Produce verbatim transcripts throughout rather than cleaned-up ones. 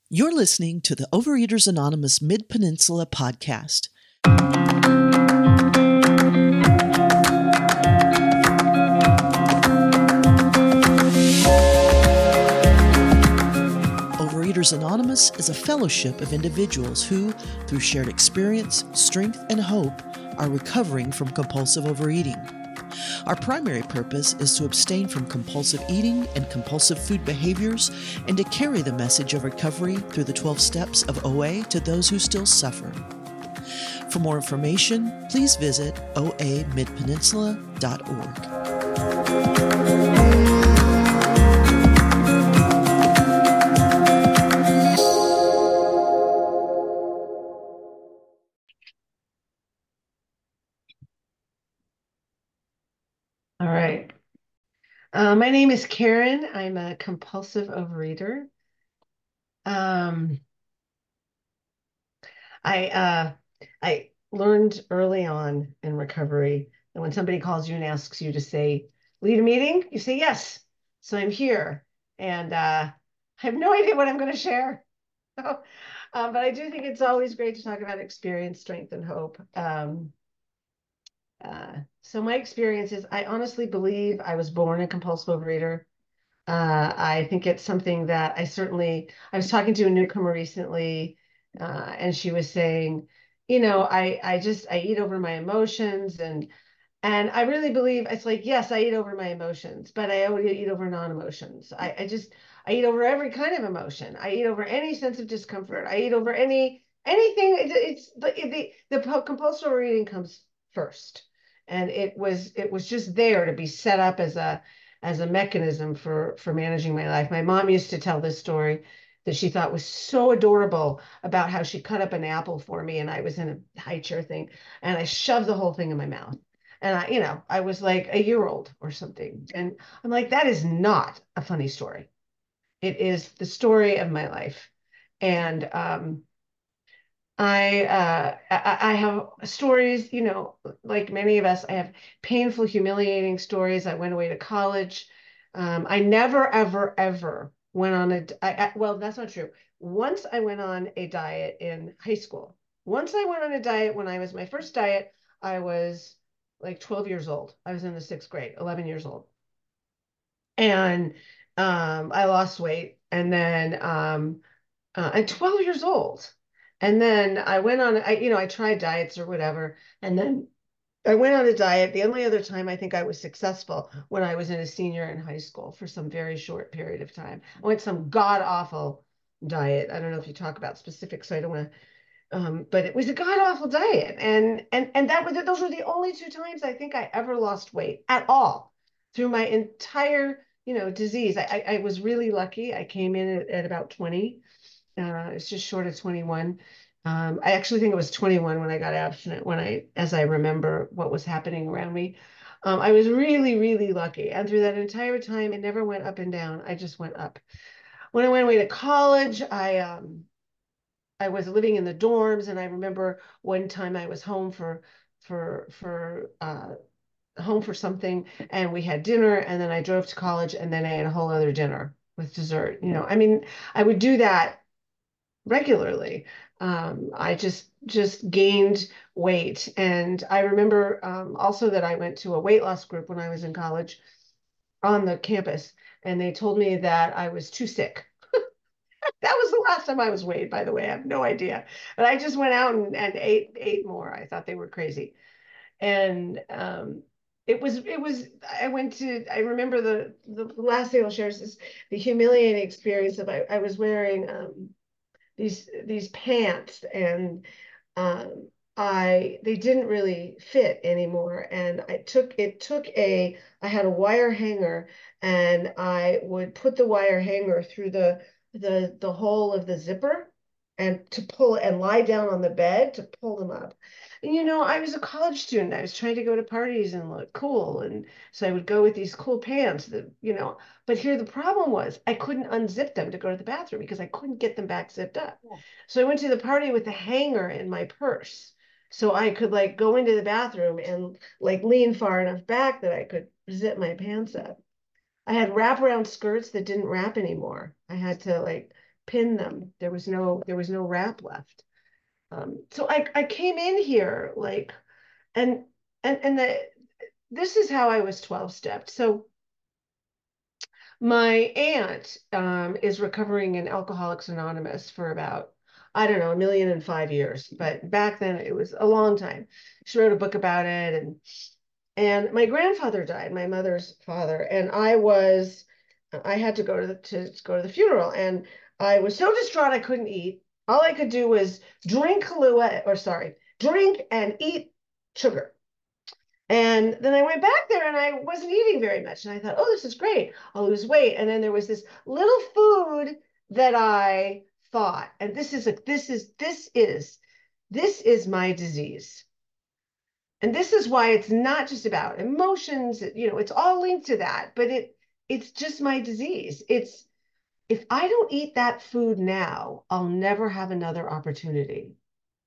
You're listening to the Overeaters Anonymous Mid-Peninsula podcast. Overeaters Anonymous is a fellowship of individuals who, through shared experience, strength, and hope, are recovering from compulsive overeating. Our primary purpose is to abstain from compulsive eating and compulsive food behaviors and to carry the message of recovery through the twelve steps of O A to those who still suffer. For more information, please visit o a mid peninsula dot org. All right. Uh, my name is Karen. I'm a compulsive overeater. Um, I uh, I learned early on in recovery that when somebody calls you and asks you to say, lead a meeting, you say yes. So I'm here. And uh, I have no idea what I'm going to share. um, but I do think it's always great to talk about experience, strength, and hope. Um, uh, so my experience is I honestly believe I was born a compulsive overeater. Uh, I think it's something that I certainly, I was talking to a newcomer recently, uh, and she was saying, you know, I, I just, I eat over my emotions and, and I really believe it's like, yes, I eat over my emotions, but I only eat over non-emotions. I, I just, I eat over every kind of emotion. I eat over any sense of discomfort. I eat over any, anything. It, it's the, the, the compulsive overeating comes first. And it was, it was just there to be set up as a, as a mechanism for for managing my life. My mom used to tell this story that she thought was so adorable about how she cut up an apple for me and I was in a high chair thing and I shoved the whole thing in my mouth. And I, you know, I was like a year old or something. And I'm like, that is not a funny story. It is the story of my life. And um, I, uh, I I have stories, you know, like many of us, I have painful, humiliating stories. I went away to college. Um, I never, ever, ever went on a, I, I, well, that's not true. Once I went on a diet in high school. Once I went on a diet when I was my first diet, I was like twelve years old. I was in the sixth grade, eleven years old. And um, I lost weight. And then um, uh, I'm twelve years old. And then I went on, I, you know, I tried diets or whatever. And then I went on a diet. The only other time I think I was successful when I was in a senior in high school for some very short period of time. I went some god awful diet. I don't know if you talk about specifics, so I don't want to, um, but it was a god awful diet. And, and, and that was, those were the only two times I think I ever lost weight at all through my entire, you know, disease. I, I, I was really lucky. I came in at, at about twenty. Uh, it's just short of twenty-one. Um, I actually think it was twenty-one when I got abstinent, when I, as I remember what was happening around me. Um, I was really, really lucky. And through that entire time, it never went up and down. I just went up. When I went away to college, I, um, I was living in the dorms. And I remember one time I was home for, for, for, uh, home for something and we had dinner and then I drove to college and then I had a whole other dinner with dessert. You know, I mean, I would do that regularly. Um, I just just gained weight, and I remember um, also that I went to a weight loss group when I was in college on the campus, and they told me that I was too sick. That was the last time I was weighed, by the way. I have no idea, but I just went out and, and ate ate more. I thought they were crazy, and um, it was it was. I went to. I remember the the last thing I'll share is this, the humiliating experience of I, I was wearing. Um, these these pants and um, I they didn't really fit anymore and I took it took a I had a wire hanger and I would put the wire hanger through the the the hole of the zipper and to pull and lie down on the bed to pull them up. And you know, I was a college student. I was trying to go to parties and look cool and so I would go with these cool pants that, you know, but here the problem was I couldn't unzip them to go to the bathroom because I couldn't get them back zipped up. So I went to the party with a hanger in my purse. So I could like go into the bathroom and like lean far enough back that I could zip my pants up. I had wraparound skirts that didn't wrap anymore. I had to like pin them. There was no there was no wrap left. Um, so I I came in here like and and and the this is how I was twelve stepped. So my aunt um, is recovering in Alcoholics Anonymous for about, I don't know, a million and five years. But back then it was a long time. She wrote a book about it. And and my grandfather died, my mother's father. And I was, I had to go to the, to go to the funeral. And I was so distraught I couldn't eat. All I could do was drink Kahlua, or sorry, drink and eat sugar. And then I went back there and I wasn't eating very much. And I thought, oh, this is great. I'll lose weight. And then there was this little food that I thought, and this is a this is this is this is my disease. And this is why it's not just about emotions, you know, it's all linked to that, but it it's just my disease. It's if I don't eat that food now, I'll never have another opportunity.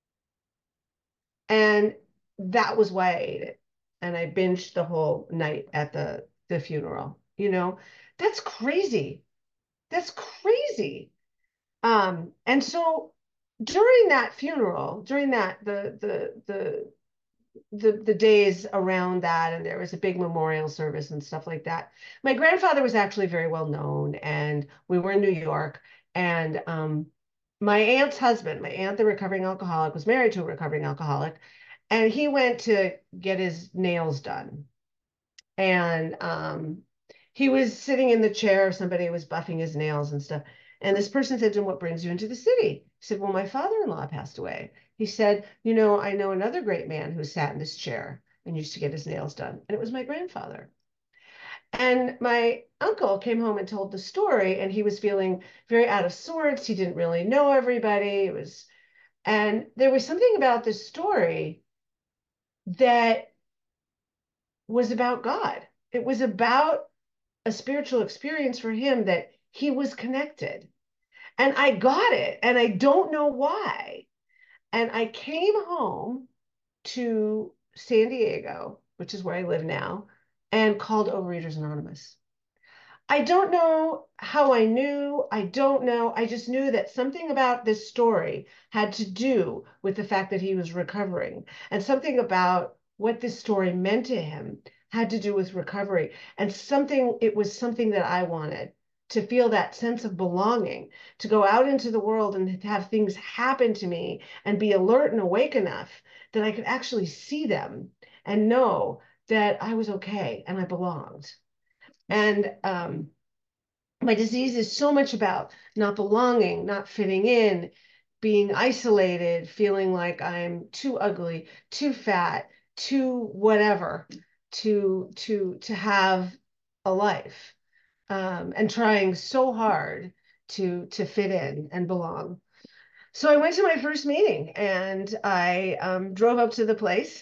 And that was why I ate it. And I binged the whole night at the the funeral. You know, that's crazy. That's crazy. Um, and so during that funeral, during that the the the the the days around that, and there was a big memorial service and stuff like that. My grandfather was actually very well known, and we were in New York, and um, my aunt's husband, my aunt, the recovering alcoholic, was married to a recovering alcoholic, and he went to get his nails done, and um, he was sitting in the chair. Somebody was buffing his nails and stuff. And this person said to him, what brings you into the city? He said, well, my father-in-law passed away. He said, you know, I know another great man who sat in this chair and used to get his nails done. And it was my grandfather. And my uncle came home and told the story, and he was feeling very out of sorts. He didn't really know everybody. It was, and there was something about this story that was about God. It was about a spiritual experience for him that he was connected. And I got it, and I don't know why. And I came home to San Diego, which is where I live now, and called Overeaters Anonymous. I don't know how I knew. I don't know. I just knew that something about this story had to do with the fact that he was recovering, and something about what this story meant to him had to do with recovery. And something, it was something that I wanted to feel that sense of belonging, to go out into the world and have things happen to me and be alert and awake enough that I could actually see them and know that I was okay and I belonged. And um, my disease is so much about not belonging, not fitting in, being isolated, feeling like I'm too ugly, too fat, too whatever to to to have a life, um, and trying so hard to to fit in and belong. So I went to my first meeting and I um, drove up to the place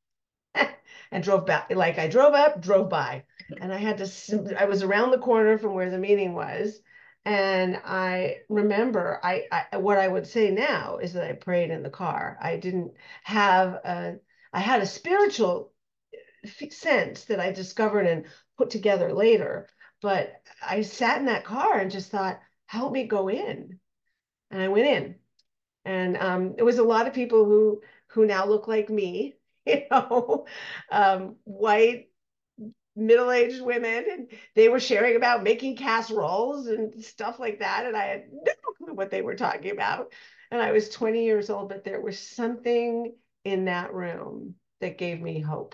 and drove back. Like I drove up, drove by, and I had to. I was around the corner from where the meeting was, and I remember. I, I what I would say now is that I prayed in the car. I didn't have a. I had a spiritual sense that I discovered and put together later, but I sat in that car and just thought, "Help me go in," and I went in. And um, it was a lot of people who who now look like me, you know, um, white middle-aged women, and they were sharing about making casseroles and stuff like that, and I had no clue what they were talking about. And I was twenty years old, but there was something in that room that gave me hope,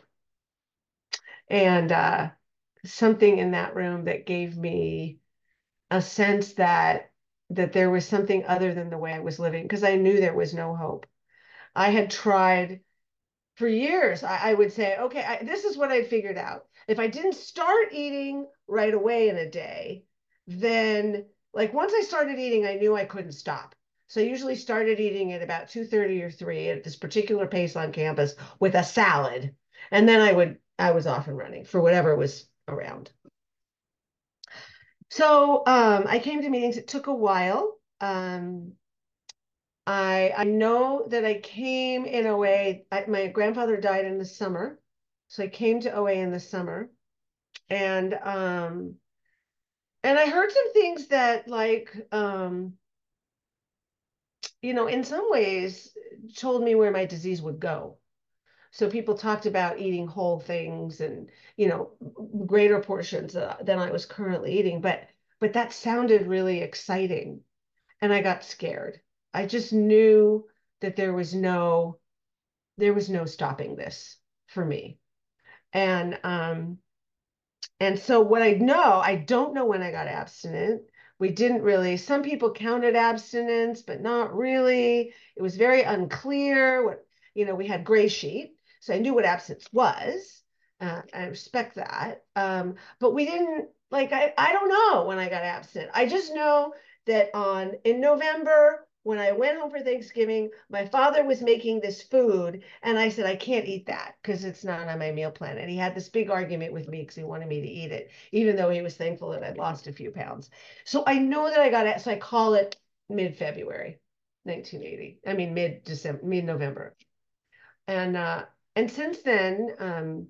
and uh, something in that room that gave me a sense that that there was something other than the way I was living, because I knew there was no hope. I had tried for years. I, I would say, okay, I, this is what I figured out. If I didn't start eating right away in a day, then like once I started eating, I knew I couldn't stop. So I usually started eating at about two thirty or three at this particular pace on campus with a salad. And then I would, I was off and running for whatever was around. So um, I came to meetings. It took a while. Um, I I know that I came in O A. I, my grandfather died in the summer, so I came to O A in the summer, and um and I heard some things that like um you know, in some ways told me where my disease would go. So people talked about eating whole things and, you know, greater portions uh, than I was currently eating, but but that sounded really exciting, and I got scared. I just knew that there was no there was no stopping this for me. And um and so what I know, I don't know when I got abstinent. We didn't really, some people counted abstinence, but not really. It was very unclear what, you know, we had gray sheet. So I knew what abstinence was. Uh, I respect that. Um, but we didn't, like, I, I don't know when I got abstinent. I just know that on in November, when I went home for Thanksgiving, my father was making this food, and I said, I can't eat that because it's not on my meal plan. And he had this big argument with me because he wanted me to eat it, even though he was thankful that I'd lost a few pounds. So I know that I got it. So I call it mid-February, nineteen eighty. I mean, mid-December, mid-November. And uh, and since then, um,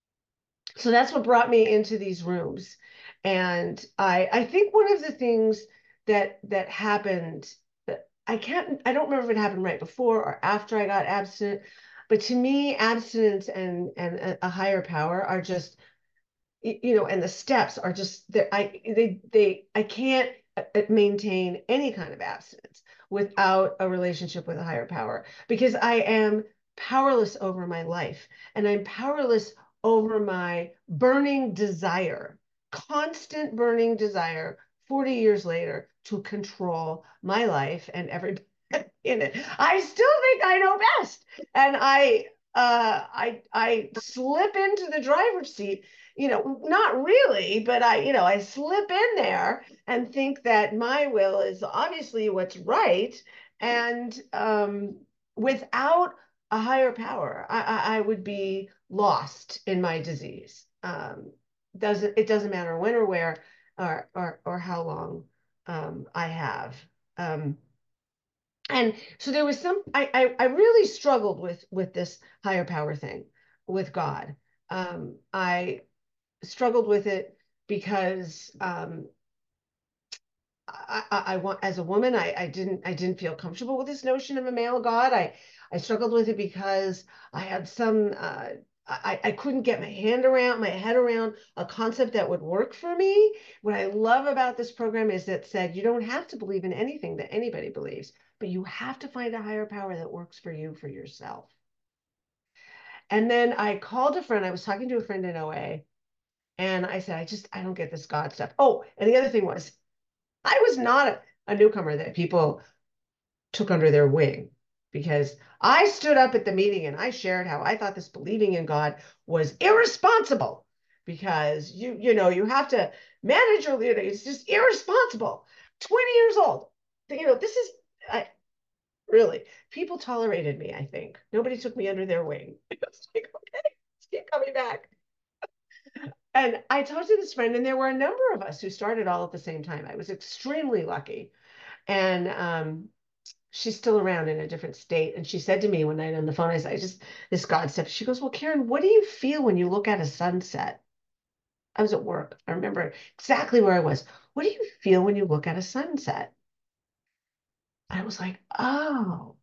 so that's what brought me into these rooms. And I I think one of the things that that happened that I can't I don't remember if it happened right before or after I got abstinent, but to me, abstinence and and a, a higher power are just, you know, and the steps are just that I they they I can't uh, uh, maintain any kind of abstinence without a relationship with a higher power, because I am powerless over my life, and I'm powerless over my burning desire, constant burning desire forty years later to control my life and everybody in it. I still think I know best. And I uh I I slip into the driver's seat, you know, not really, but I, you know, I slip in there and think that my will is obviously what's right. And um, without a higher power, I, I, I would be lost in my disease. Um, doesn't it doesn't matter when or where or or, or how long um, I have. Um, and so there was some, I, I, I really struggled with with this higher power thing with God. Um, I struggled with it because um, I, I, I want, as a woman, I, I didn't I didn't feel comfortable with this notion of a male God. I I struggled with it because I had some uh, I, I couldn't get my hand around my head around a concept that would work for me. What I love about this program is that said you don't have to believe in anything that anybody believes, but you have to find a higher power that works for you for yourself. And then I called a friend. I was talking to a friend in O A, and I said, I just, I don't get this God stuff. Oh, and the other thing was, I was not a, a newcomer that people took under their wing, because I stood up at the meeting and I shared how I thought this believing in God was irresponsible, because you, you know, you have to manage your leader. It's just irresponsible. twenty years old. You know, this is, I, really, people tolerated me, I think. Nobody took me under their wing. It's like, okay, let's keep coming back. And I talked to this friend, and there were a number of us who started all at the same time. I was extremely lucky. And um, she's still around in a different state. And she said to me one night on the phone, I said, I just, this God stuff. She goes, well, Karen, what do you feel when you look at a sunset? I was at work. I remember exactly where I was. What do you feel when you look at a sunset? I was like, oh,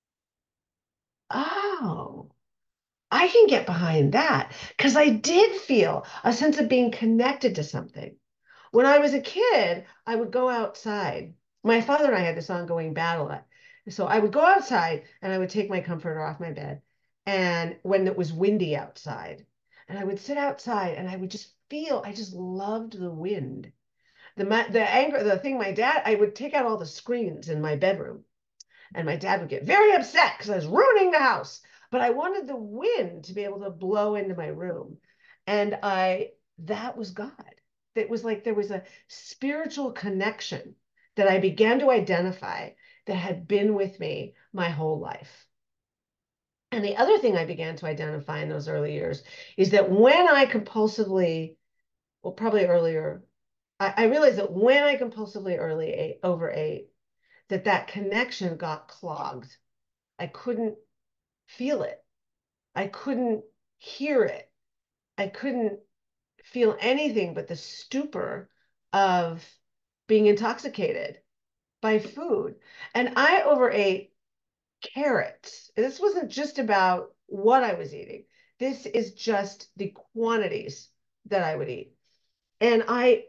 oh. I can get behind that, because I did feel a sense of being connected to something. When I was a kid, I would go outside. My father and I had this ongoing battle. So I would go outside and I would take my comforter off my bed. And when it was windy outside, and I would sit outside and I would just feel, I just loved the wind. The, the anger, the thing my dad, I would take out all the screens in my bedroom, and my dad would get very upset because I was ruining the house. But I wanted the wind to be able to blow into my room. And I, that was God. It was like there was a spiritual connection that I began to identify that had been with me my whole life. And the other thing I began to identify in those early years is that when I compulsively, well, probably earlier, I, I realized that when I compulsively early ate, overate, that that connection got clogged. I couldn't feel it. I couldn't hear it. I couldn't feel anything but the stupor of being intoxicated. by food. And I overate carrots. This wasn't just about what I was eating. This is just the quantities that I would eat. And I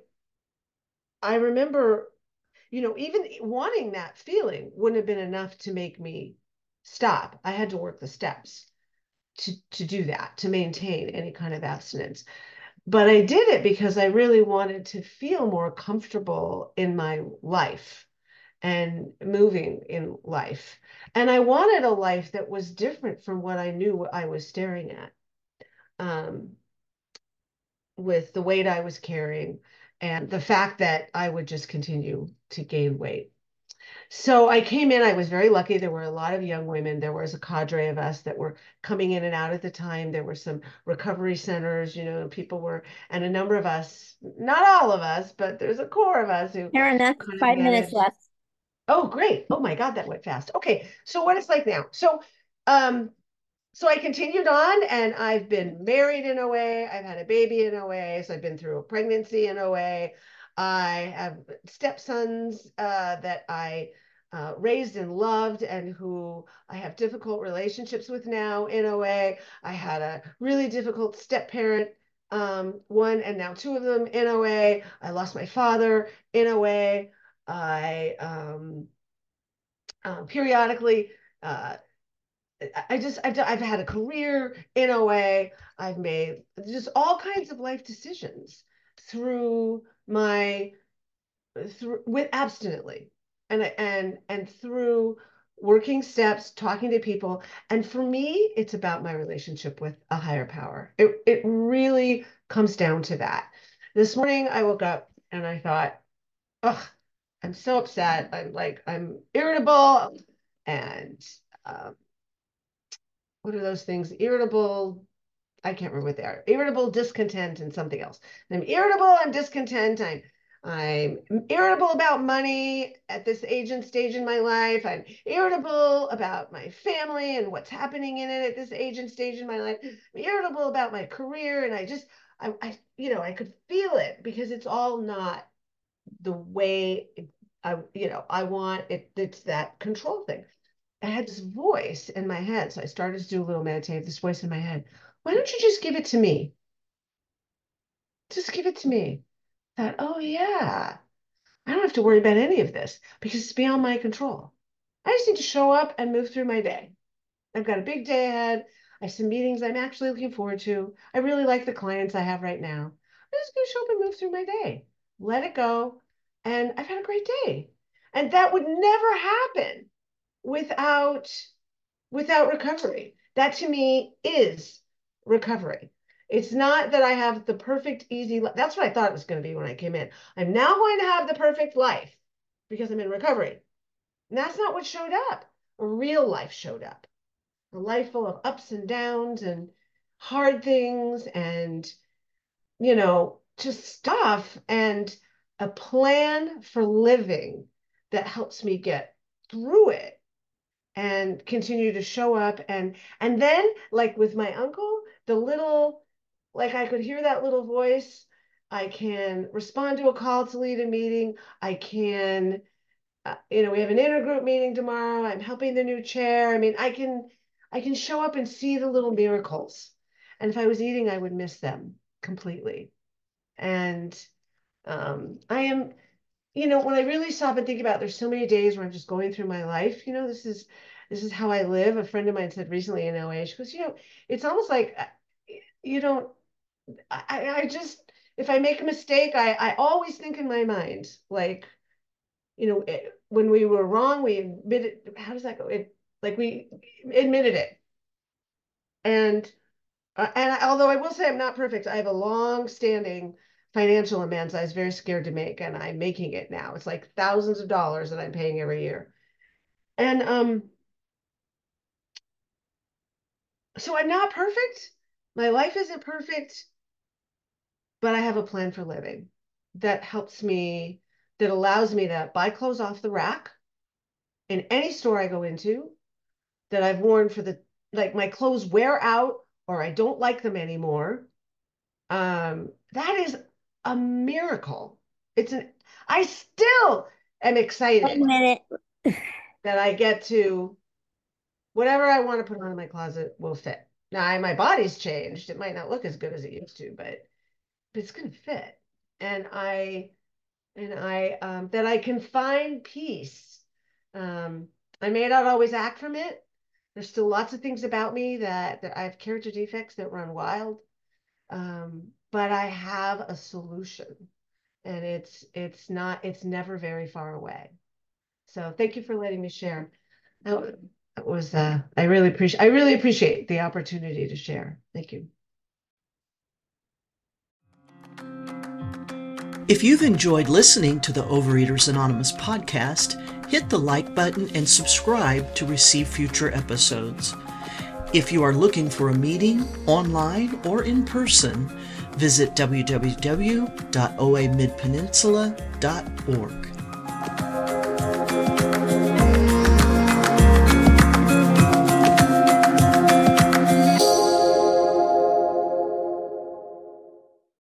I remember, you know, even wanting that feeling wouldn't have been enough to make me stop. I had to work the steps to to do that, to maintain any kind of abstinence. But I did it because I really wanted to feel more comfortable in my life and moving in life. And I wanted a life that was different from what I knew I was staring at, um, with the weight I was carrying and the fact that I would just continue to gain weight. So I came in, I was very lucky. There were a lot of young women. There was a cadre of us that were coming in and out at the time. There were some recovery centers, you know, people were, and a number of us, not all of us, but there's a core of us who Karen, that's kind of five minutes managed. left. Oh, great. Oh my God, that went fast. Okay. So what it's like now. So, um, so I continued on and I've been married in O A. I've had a baby in O A. So I've been through a pregnancy in O A. I have stepsons uh, that I uh, raised and loved and who I have difficult relationships with now in O A. I had a really difficult step parent, um, one and now two of them in O A. I lost my father in O A. I um, uh, periodically uh, I just I've, I've had a career in O A. I've made just all kinds of life decisions through my through with abstinently and and and through working steps, talking to people. And for me, it's about my relationship with a higher power. It it really comes down to that. This morning I woke up and I thought, ugh, I'm so upset. I'm like I'm irritable and um, what are those things? Irritable. I can't remember what they are. Irritable, discontent, and something else. And I'm irritable. I'm discontent. I'm I'm irritable about money at this age and stage in my life. I'm irritable about my family and what's happening in it at this age and stage in my life. I'm irritable about my career, and I just I, I you know I could feel it because it's all not the way it, I you know I want it. It's that control thing. I had this voice in my head. So I started to do a little meditate, this voice in my head. Why don't you just give it to me? Just give it to me. I thought, oh yeah, I don't have to worry about any of this because it's beyond my control. I just need to show up and move through my day. I've got a big day ahead. I have some meetings I'm actually looking forward to. I really like the clients I have right now. I'm just going to show up and move through my day. Let it go. And I've had a great day. And that would never happen without without recovery. That to me is recovery. It's not that I have the perfect, easy life. That's what I thought it was going to be when I came in. I'm now going to have the perfect life because I'm in recovery. And that's not what showed up. A real life showed up. A life full of ups and downs and hard things and, you know, just stuff and a plan for living that helps me get through it and continue to show up and and then like with my uncle the little like I could hear that little voice. I can respond to a call to lead a meeting. I can uh, you know we have an intergroup meeting tomorrow. I'm helping the new chair. I mean I can I can show up and see the little miracles, and if I was eating I would miss them completely. And um I am you know, when I really stop and think about, there's so many days where I'm just going through my life. You know, this is this is how I live. A friend of mine said recently in O A, she goes, you know, it's almost like uh, you don't. I I just if I make a mistake, I I always think in my mind like, you know, it, when we were wrong, we admitted. How does that go? It like we admitted it, and uh, and I, although I will say I'm not perfect, I have a long-standing financial amends I was very scared to make, and I'm making it now. It's like thousands of dollars that I'm paying every year. And um, so I'm not perfect. My life isn't perfect, but I have a plan for living that helps me, that allows me to buy clothes off the rack in any store I go into that I've worn for the, like my clothes wear out or I don't like them anymore. Um, that is a miracle. It's an, I still am Wait a excited minute. that I get to whatever I want to put on in my closet will fit. Now, I, my body's changed. It might not look as good as it used to, but, but it's going to fit. And I, and I, um, that I can find peace. Um, I may not always act from it. There's still lots of things about me that, that I have character defects that run wild. Um, but I have a solution, and it's, it's not, it's never very far away. So thank you for letting me share. That that was, uh, I really appreciate, I really appreciate the opportunity to share. Thank you. If you've enjoyed listening to the Overeaters Anonymous podcast, hit the like button and subscribe to receive future episodes. If you are looking for a meeting, online or in person, visit w w w dot o a mid peninsula dot org.